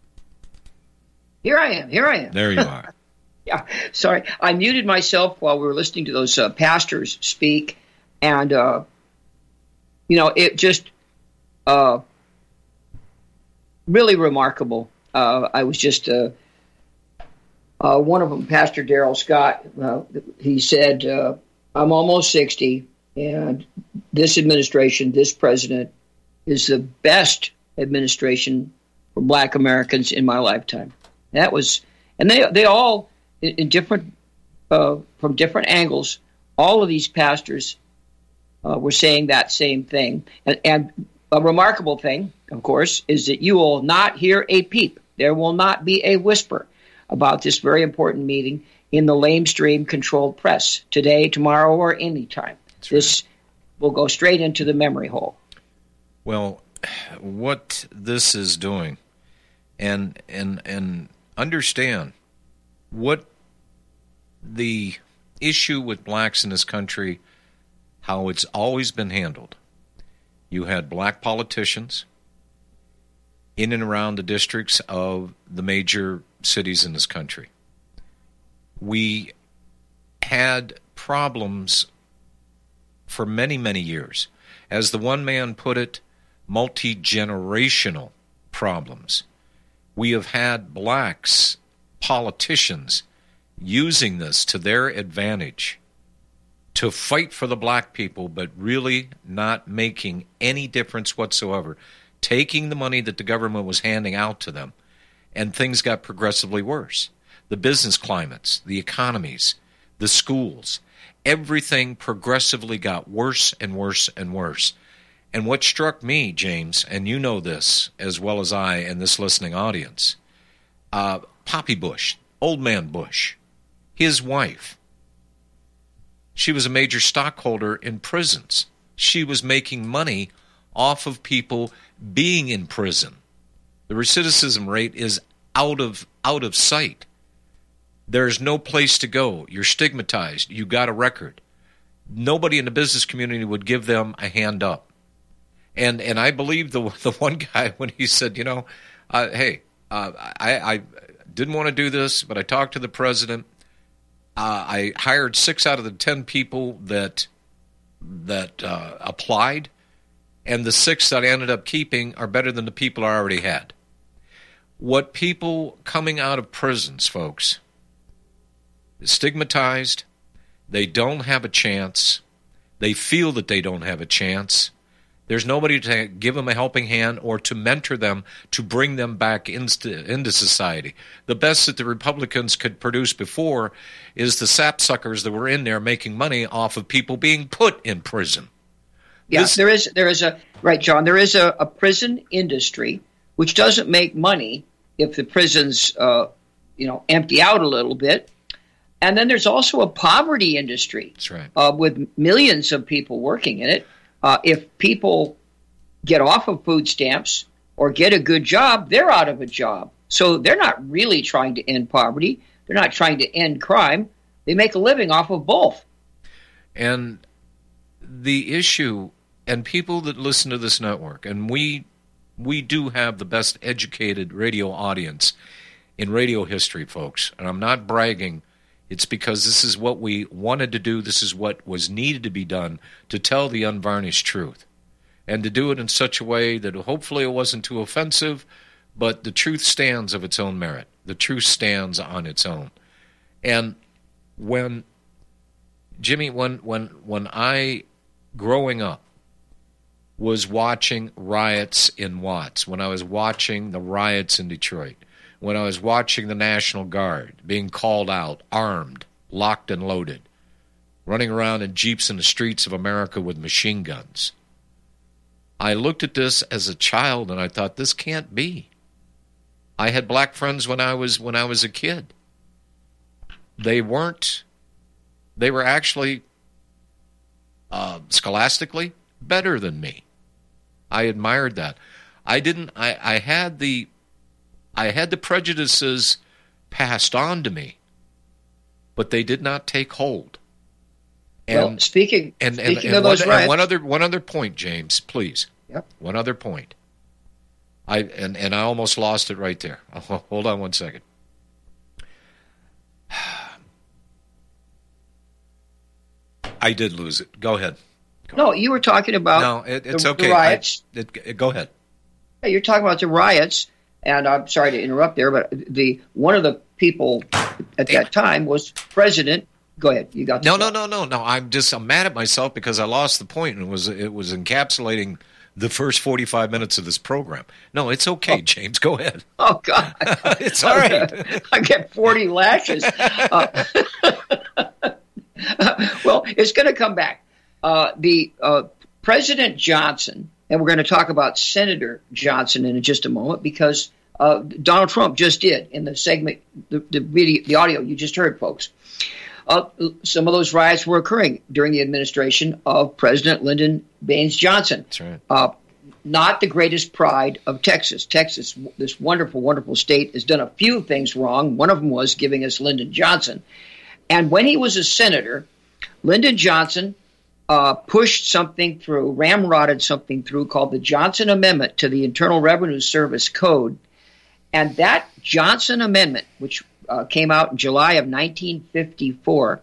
Here I am. Here I am. There you are. Yeah. Sorry. I muted myself while we were listening to those uh, pastors speak. And, uh, you know, it just uh, really remarkable. Uh, I was just... Uh, Uh, one of them, Pastor Darrell Scott, uh, he said, uh, I'm almost sixty, and this administration, this president, is the best administration for Black Americans in my lifetime. That was, and they they all, in, in different, uh, from different angles, all of these pastors uh, were saying that same thing. And, and a remarkable thing, of course, is that you will not hear a peep. There will not be a whisper about this very important meeting in the lamestream controlled press today, tomorrow, or any time. Right. This will go straight into the memory hole. Well, what this is doing, and and and understand what the issue with blacks in this country, how it's always been handled. You had black politicians in and around the districts of the major cities in this country. We had problems for many, many years. As the one man put it, multi-generational problems. We have had blacks, politicians, using this to their advantage to fight for the black people, but really not making any difference whatsoever, taking the money that the government was handing out to them, and things got progressively worse. The business climates, the economies, the schools, everything progressively got worse and worse and worse. And what struck me, James, and you know this as well as I and this listening audience, uh, Poppy Bush, Old Man Bush, his wife, she was a major stockholder in prisons. She was making money off of people being in prison. The recidivism rate is out of out of sight. There's no place to go. You're stigmatized. You got a record. Nobody in the business community would give them a hand up. And and I believe the the one guy when he said, you know, uh, hey, uh, I, I didn't want to do this, but I talked to the president. Uh, I hired six out of the ten people that that uh, applied, and the six that I ended up keeping are better than the people I already had. What people coming out of prisons, folks, stigmatized, they don't have a chance. They feel that they don't have a chance. There's nobody to give them a helping hand or to mentor them to bring them back into, into society. The best that the Republicans could produce before is the sapsuckers that were in there making money off of people being put in prison. Yeah, this, there is there is a right, John. There is a, a prison industry which doesn't make money if the prisons, uh, you know, empty out a little bit. And then there's also a poverty industry. That's right. Uh, with millions of people working in it. Uh, if people get off of food stamps or get a good job, they're out of a job. So they're not really trying to end poverty. They're not trying to end crime. They make a living off of both. And the issue, and people that listen to this network, and we we do have the best educated radio audience in radio history, folks, and I'm not bragging. It's because this is what we wanted to do. This is what was needed to be done to tell the unvarnished truth. And to do it in such a way that hopefully it wasn't too offensive, but the truth stands of its own merit. The truth stands on its own. And when, Jimmy, when when when I, growing up, was watching riots in Watts, when I was watching the riots in Detroit, when I was watching the National Guard being called out, armed, locked and loaded, running around in jeeps in the streets of America with machine guns, I looked at this as a child and I thought, this can't be. I had black friends when I was when I was a kid. They weren't, they were actually uh, scholastically better than me. I admired that. I didn't, I, I had the, I had the prejudices passed on to me, but they did not take hold. And, well, speaking, and, speaking and, of and those one, riots, and one other, one other point, James, please. Yep. One other point. I and, and I almost lost it right there. Hold on one second. I did lose it. Go ahead. Go no, you were talking about no, it, it's the, okay. the riots. I, it, it, go ahead. Yeah, you're talking about the riots, and I'm sorry to interrupt there, but the one of the people at that time was President. Go ahead. You got no, no, no, no, no. I'm just I'm mad at myself because I lost the point, and it was it was encapsulating the first forty-five minutes of this program. No, it's okay, oh. James. Go ahead. Oh, God. It's all right. I get forty lashes. Uh, well, it's going to come back. Uh, the uh, President Johnson, and we're going to talk about Senator Johnson in just a moment, because uh, Donald Trump just did in the segment, the, the video, the audio you just heard, folks. Uh, some of those riots were occurring during the administration of President Lyndon Baines Johnson. That's right. Uh, not the greatest pride of Texas. Texas, this wonderful, wonderful state, has done a few things wrong. One of them was giving us Lyndon Johnson. And when he was a senator, Lyndon Johnson uh, pushed something through, ramrodded something through called the Johnson Amendment to the Internal Revenue Service Code. And that Johnson Amendment, which Uh, came out in July of nineteen fifty-four,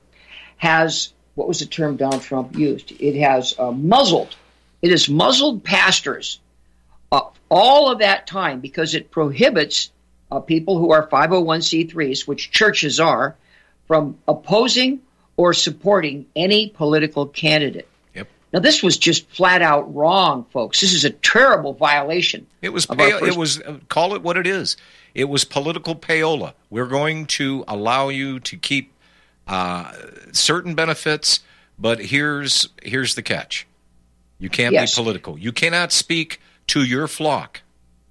has, what was the term Donald Trump used? It has uh, muzzled, it has muzzled pastors uh, all of that time, because it prohibits uh, people who are five oh one c threes, which churches are, from opposing or supporting any political candidate. Yep. Now, this was just flat out wrong, folks. This is a terrible violation. It was, of pay- our first- it was, uh, call it what it is. It was political payola. We're going to allow you to keep uh, certain benefits, but here's here's the catch. You can't Yes. be political. You cannot speak to your flock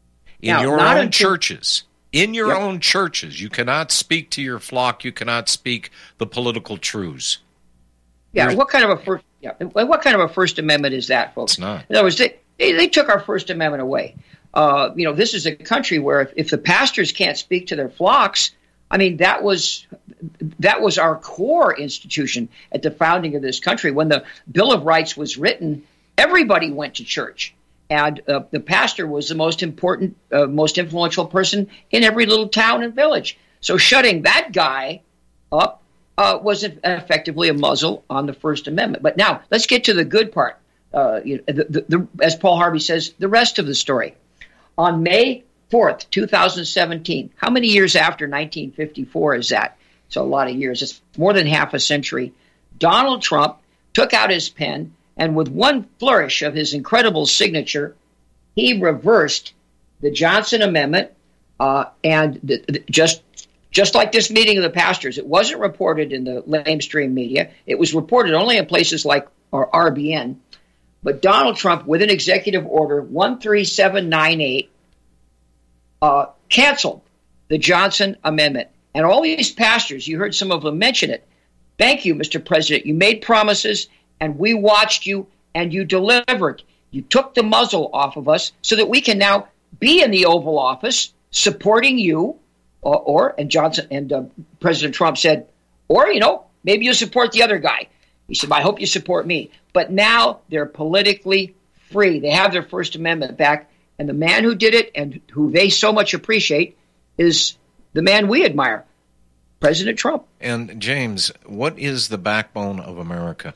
in Now, your not own until- churches. In your Yep. own churches, you cannot speak to your flock. You cannot speak the political truths. Yeah, There's- what kind of a first? Yeah, what kind of a First Amendment is that, folks? It's not. In other words, they, they, they took our First Amendment away. Uh, you know, this is a country where if, if the pastors can't speak to their flocks, I mean, that was that was our core institution at the founding of this country. When the Bill of Rights was written, everybody went to church, and uh, the pastor was the most important, uh, most influential person in every little town and village. So shutting that guy up uh, was effectively a muzzle on the First Amendment. But now let's get to the good part. Uh, you know, the, the, the, as Paul Harvey says, the rest of the story. On May fourth, two thousand seventeen, how many years after nineteen fifty-four is that? It's a lot of years. It's more than half a century. Donald Trump took out his pen, and with one flourish of his incredible signature, he reversed the Johnson Amendment, uh, and the, the, just just like this meeting of the pastors, it wasn't reported in the mainstream media. It was reported only in places like or R B N. But Donald Trump, with an executive order one three seven nine eight, uh, canceled the Johnson Amendment. And all these pastors, you heard some of them mention it. Thank you, Mister President. You made promises, and we watched you, and you delivered. You took the muzzle off of us so that we can now be in the Oval Office supporting you, or, or and Johnson and uh, President Trump said, or, you know, maybe you support the other guy. He said, I hope you support me. But now they're politically free. They have their First Amendment back. And the man who did it and who they so much appreciate is the man we admire, President Trump. And James, what is the backbone of America?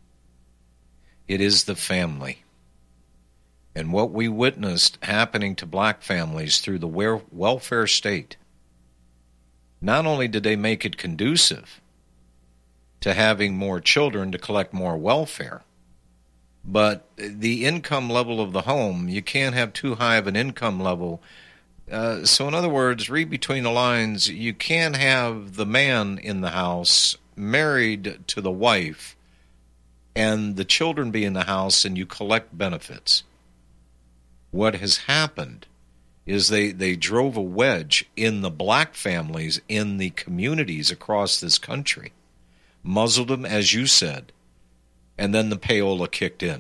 It is the family. And what we witnessed happening to black families through the welfare state, not only did they make it conducive to having more children to collect more welfare, but the income level of the home, you can't have too high of an income level. Uh, so in other words, read between the lines, you can't have the man in the house married to the wife and the children be in the house and you collect benefits. What has happened is they, they drove a wedge in the black families in the communities across this country, muzzled them, as you said, and then the payola kicked in.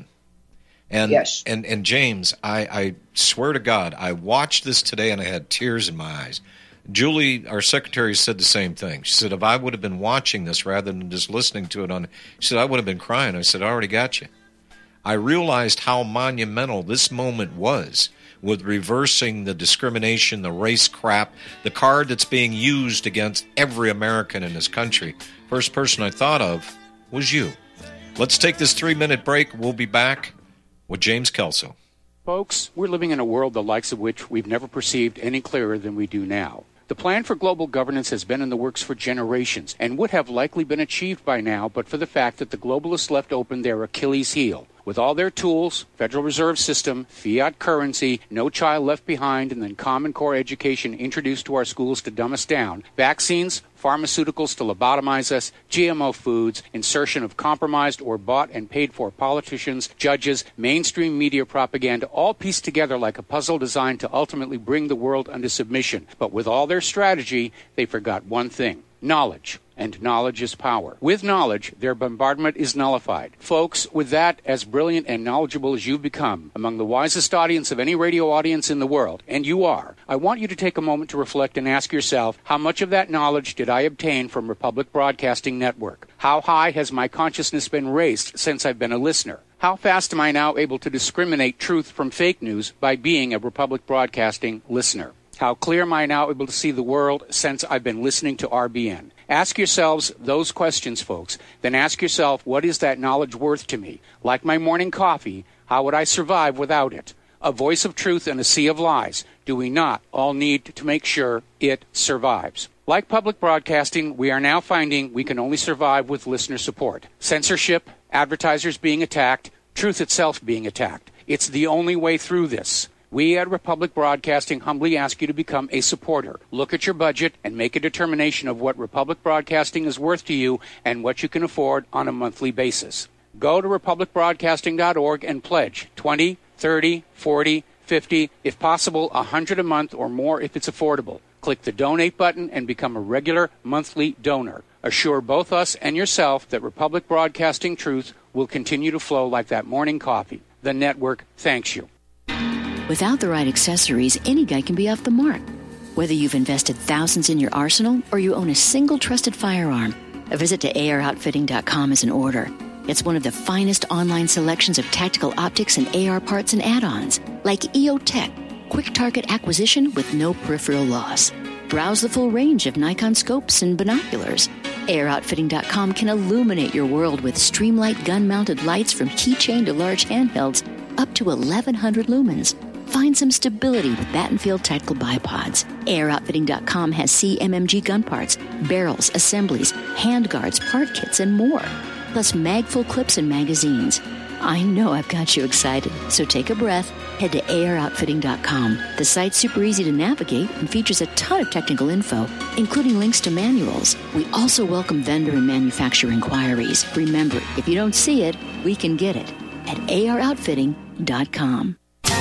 And yes. and, and James, I, I swear to God, I watched this today and I had tears in my eyes. Julie, our secretary, said the same thing. She said, if I would have been watching this rather than just listening to it on, she said, I would have been crying. I said, I already got you. I realized how monumental this moment was with reversing the discrimination, the race crap, the card that's being used against every American in this country. First person I thought of was you. Let's take this three-minute break. We'll be back with James Kelso. Folks, we're living in a world the likes of which we've never perceived any clearer than we do now. The plan for global governance has been in the works for generations and would have likely been achieved by now but for the fact that the globalists left open their Achilles heel. With all their tools, Federal Reserve System, fiat currency, no child left behind, and then Common Core education introduced to our schools to dumb us down, vaccines, pharmaceuticals to lobotomize us, G M O foods, insertion of compromised or bought and paid for politicians, judges, mainstream media propaganda, all pieced together like a puzzle designed to ultimately bring the world under submission. But with all their strategy, they forgot one thing: knowledge. And knowledge is power. With knowledge, their bombardment is nullified. Folks, with that, as brilliant and knowledgeable as you've become, among the wisest audience of any radio audience in the world, and you are, I want you to take a moment to reflect and ask yourself, how much of that knowledge did I obtain from Republic Broadcasting Network? How high has my consciousness been raised since I've been a listener? How fast am I now able to discriminate truth from fake news by being a Republic Broadcasting listener? How clear am I now able to see the world since I've been listening to R B N? Ask yourselves those questions, folks. Then ask yourself, what is that knowledge worth to me? Like my morning coffee, how would I survive without it? A voice of truth in a sea of lies. Do we not all need to make sure it survives? Like public broadcasting, we are now finding we can only survive with listener support. Censorship, advertisers being attacked, truth itself being attacked. It's the only way through this. We at Republic Broadcasting humbly ask you to become a supporter. Look at your budget and make a determination of what Republic Broadcasting is worth to you and what you can afford on a monthly basis. Go to republic broadcasting dot org and pledge twenty, thirty, forty, fifty, if possible one hundred a month or more if it's affordable. Click the donate button and become a regular monthly donor. Assure both us and yourself that Republic Broadcasting truth will continue to flow like that morning coffee. The network thanks you. Without the right accessories, any guy can be off the mark. Whether you've invested thousands in your arsenal or you own a single trusted firearm, a visit to A R outfitting dot com is in order. It's one of the finest online selections of tactical optics and A R parts and add-ons, like E O Tech, quick target acquisition with no peripheral loss. Browse the full range of Nikon scopes and binoculars. A R outfitting dot com can illuminate your world with Streamlight gun-mounted lights from keychain to large handhelds up to eleven hundred lumens. Find some stability with Battenfield Tactical Bipods. A R outfitting dot com has C M M G gun parts, barrels, assemblies, handguards, part kits, and more. Plus mag-full clips and magazines. I know I've got you excited, so take a breath. Head to A R outfitting dot com. The site's super easy to navigate and features a ton of technical info, including links to manuals. We also welcome vendor and manufacturer inquiries. Remember, if you don't see it, we can get it at A R outfitting dot com.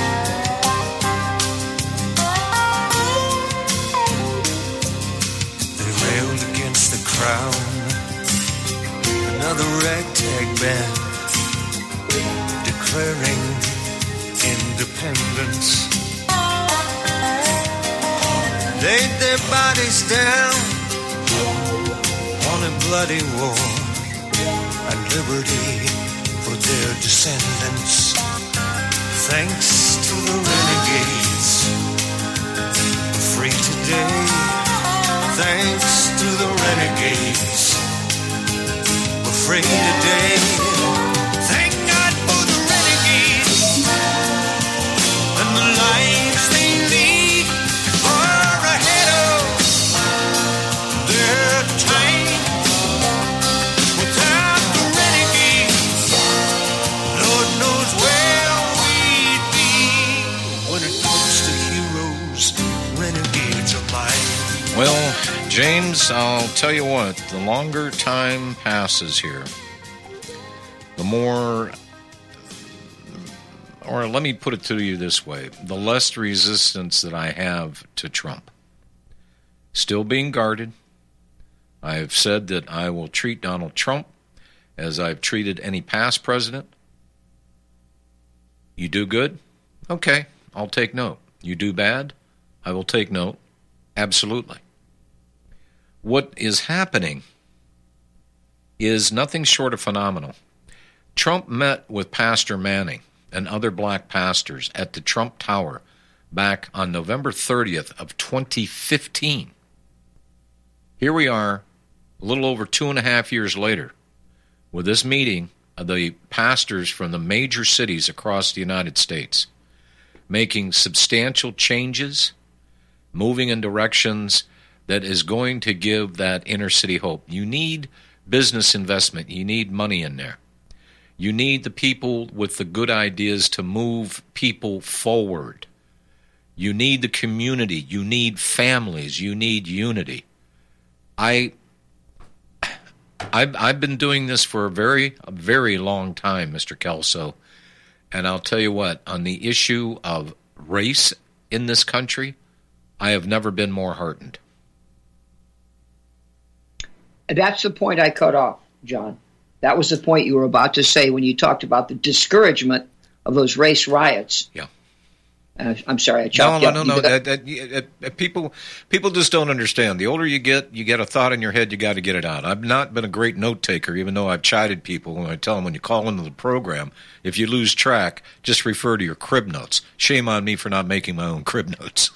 The crown, another ragtag band declaring independence. Laid their bodies down on a bloody war and liberty for their descendants. Thanks to the renegades, free today. Thanks to the renegades. afraid today. Thank God for the renegades and the lives they lead far ahead of their time. Without the renegades, Lord knows where we'd be. When it comes to heroes, renegades are mine. Well, James, I'll tell you what, the longer time passes here, the more, or let me put it to you this way, the less resistance that I have to Trump. Still being guarded. I've said that I will treat Donald Trump as I've treated any past president. You do good? Okay, I'll take note. You do bad? I will take note. Absolutely. What is happening is nothing short of phenomenal. Trump met with Pastor Manning and other black pastors at the Trump Tower back on November thirtieth of twenty fifteen. Here we are, a little over two and a half years later, with this meeting of the pastors from the major cities across the United States, making substantial changes, moving in directions that is going to give that inner city hope. You need business investment. You need money in there. You need the people with the good ideas to move people forward. You need the community. You need families. You need unity. I, I've, I've been doing this for a very, a very long time, Mister Kelso, and I'll tell you what, on the issue of race in this country, I have never been more heartened. That's the point I cut off, John. That was the point you were about to say when you talked about the discouragement of those race riots. Yeah. Uh, I'm sorry, I chopped no, you no, up. no, no. That, That, that, that, people, people just don't understand. The older you get, you get a thought in your head, you got to get it out. I've not been a great note taker, even though I've chided people when I tell them when you call into the program, if you lose track, just refer to your crib notes. Shame on me for not making my own crib notes.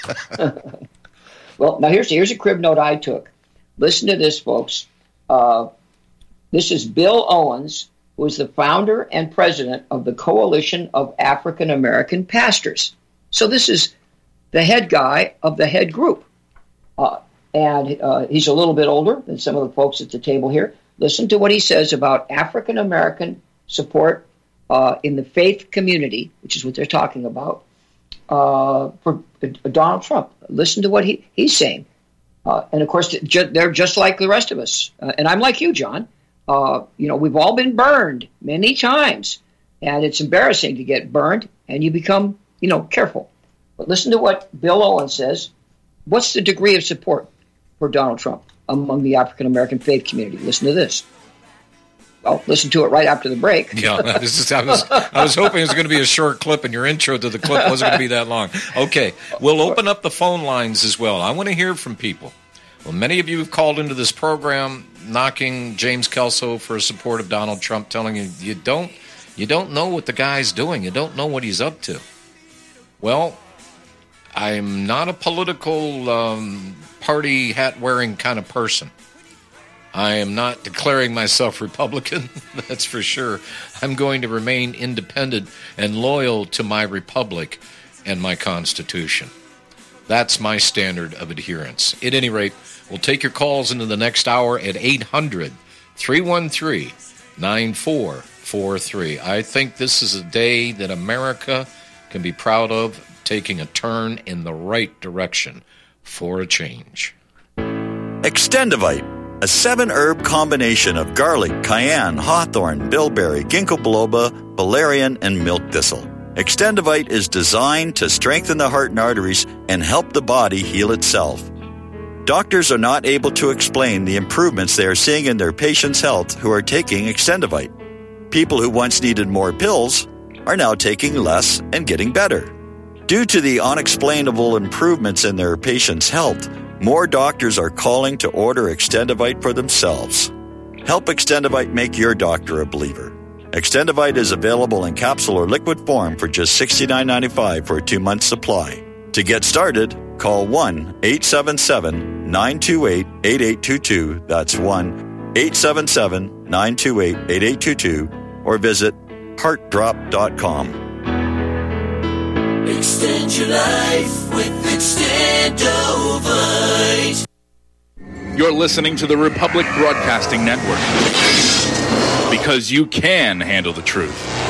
Well, now here's here's a crib note I took. Listen to this, folks. Uh, this is Bill Owens, who is the founder and president of the Coalition of African American Pastors. So this is the head guy of the head group. Uh, and uh, he's a little bit older than some of the folks at the table here. Listen to what he says about African American support uh, in the faith community, which is what they're talking about, uh, for uh, Donald Trump. Listen to what he, he's saying. Uh, and, of course, ju- they're just like the rest of us. Uh, and I'm like you, John. Uh, you know, we've all been burned many times. And it's embarrassing to get burned, and you become, you know, careful. But listen to what Bill Owens says. What's the degree of support for Donald Trump among the African-American faith community? Listen to this. Well, listen to it right after the break. Yeah, this is, I was I was hoping it was going to be a short clip, and your intro to the clip wasn't going to be that long. Okay, we'll open up the phone lines as well. I want to hear from people. Well, many of you have called into this program knocking James Kelso for support of Donald Trump, telling you you don't you don't know what the guy's doing. You don't know what he's up to. Well, I'm not a political um, party hat-wearing kind of person. I am not declaring myself Republican, that's for sure. I'm going to remain independent and loyal to my republic and my Constitution. That's my standard of adherence. At any rate, we'll take your calls into the next hour at eight hundred, three one three, nine four four three. I think this is a day that America can be proud of, taking a turn in the right direction for a change. Extendivite, a seven-herb combination of garlic, cayenne, hawthorn, bilberry, ginkgo biloba, valerian, and milk thistle. Extendivite is designed to strengthen the heart and arteries and help the body heal itself. Doctors are not able to explain the improvements they are seeing in their patients' health who are taking Extendivite. People who once needed more pills are now taking less and getting better. Due to the unexplainable improvements in their patients' health, more doctors are calling to order Extendivite for themselves. Help Extendivite make your doctor a believer. Extendivite is available in capsule or liquid form for just sixty-nine ninety-five for a two-month supply. To get started, call one eight seven seven, nine two eight, eight eight two two. That's one eight seven seven, nine two eight, eight eight two two or visit heart drop dot com. Extend your life with Extendovite. You're listening to the Republic Broadcasting Network, because you can handle the truth.